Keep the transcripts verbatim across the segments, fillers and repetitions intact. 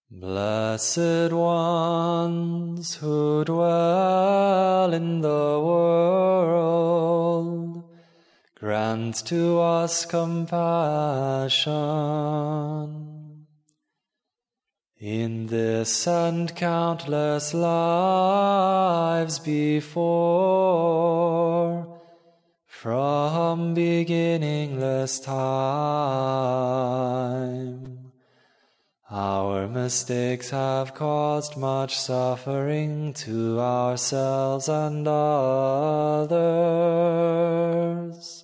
Blessed ones who dwell in the world, grant to us compassion. In this and countless lives before, from beginningless time, our mistakes have caused much suffering to ourselves and others.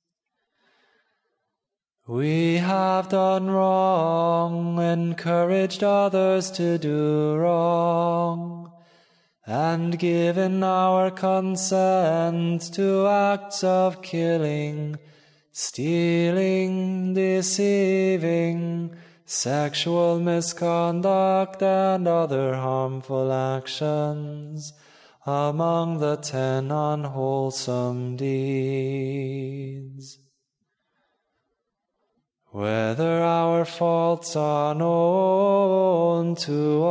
We have done wrong, encouraged others to do wrong, and given our consent to acts of killing, stealing, deceiving, sexual misconduct, and other harmful actions among the ten unwholesome deeds. Whether our faults are known to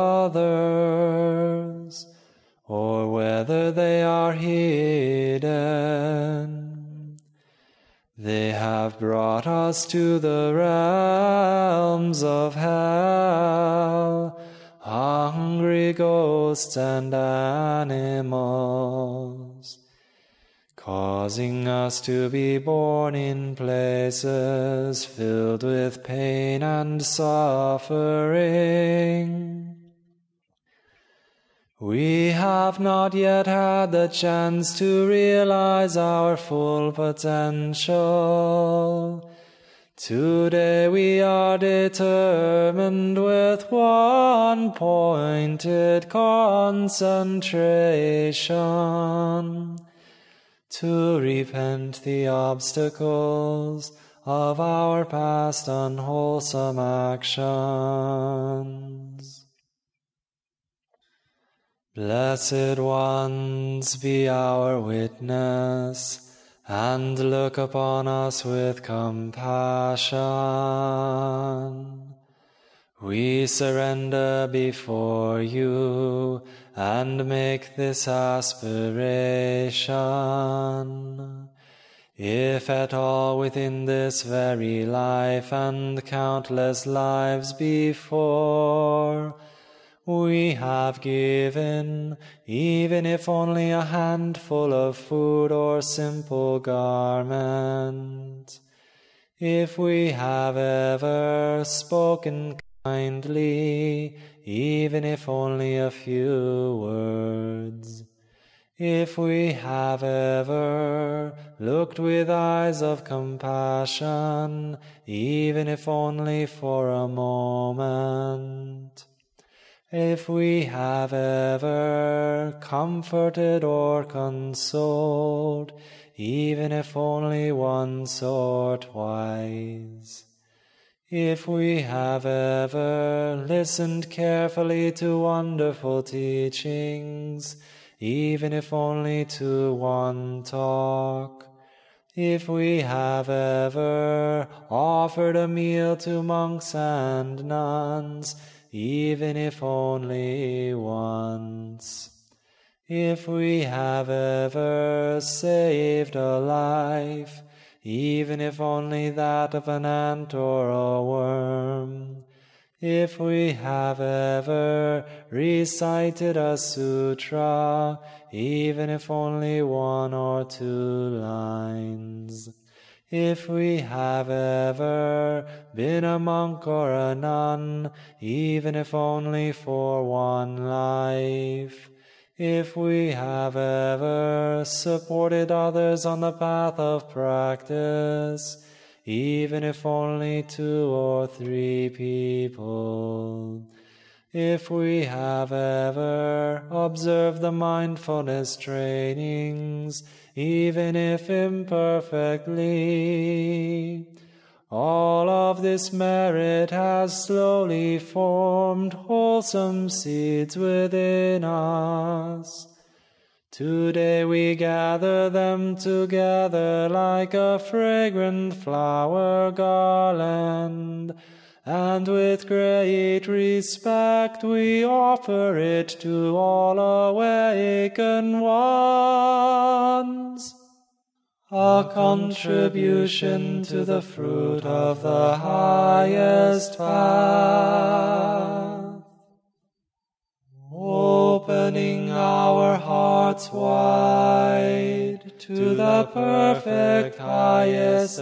others, or whether they are hidden, they have brought us to the realms of hell, hungry ghosts and animals, causing us to be born in places filled with pain and suffering. We have not yet had the chance to realize our full potential. Today we are determined with one pointed concentration to repent the obstacles of our past unwholesome actions. Blessed ones, be our witness, and look upon us with compassion. We surrender before you and make this aspiration. If at all within this very life and countless lives before, we have given, even if only a handful of food or simple garment, if we have ever spoken kindly, even if only a few words, if we have ever looked with eyes of compassion, even if only for a moment, if we have ever comforted or consoled, even if only once or twice, if we have ever listened carefully to wonderful teachings, even if only to one talk, if we have ever offered a meal to monks and nuns, even if only once, if we have ever saved a life, even if only that of an ant or a worm, if we have ever recited a sutra, even if only one or two lines, if we have ever been a monk or a nun, even if only for one life, if we have ever supported others on the path of practice, even if only two or three people, if we have ever observed the mindfulness trainings, even if imperfectly, all of this merit has slowly formed wholesome seeds within us. Today we gather them together like a fragrant flower garland, and with great respect we offer it to all awakened ones. A contribution to the fruit of the highest path. Opening our hearts wide to the perfect highest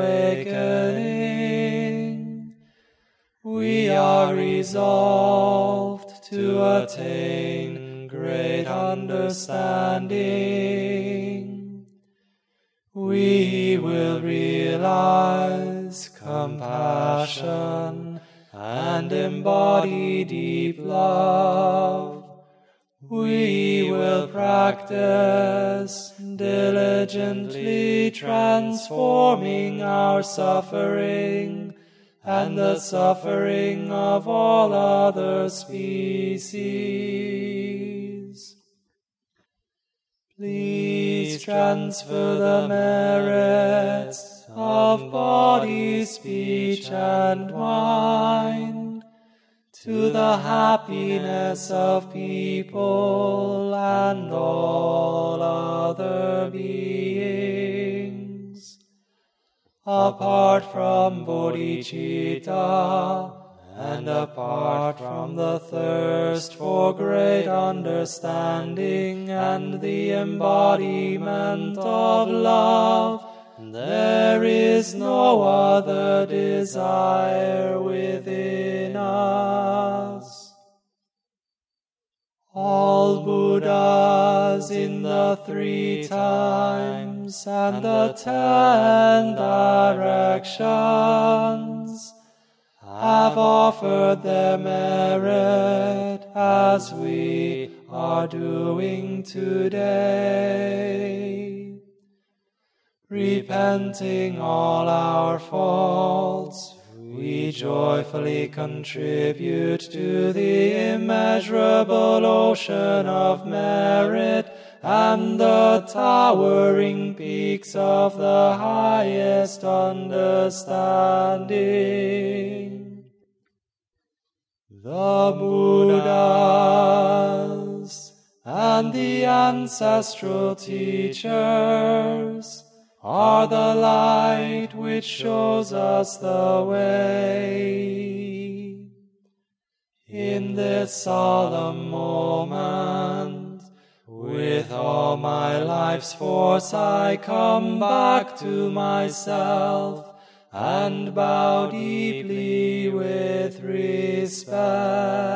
awakening, we are resolved to attain great understanding. We will realize compassion and embody deep love. We will practice diligently transforming our suffering and the suffering of all other species. Please transfer the merits of body, speech, and mind to the happiness of people and all other beings. Apart from bodhicitta, and apart from the thirst for great understanding and the embodiment of love, there is no other desire within us. All Buddhas in the three times and the ten directions have offered their merit as we are doing today. Repenting all our faults, we joyfully contribute to the immeasurable ocean of merit and the towering peaks of the highest understanding. The Buddhas and the ancestral teachers are the light which shows us the way. In this solemn moment, with all my life's force I come back to myself and bow deeply with respect.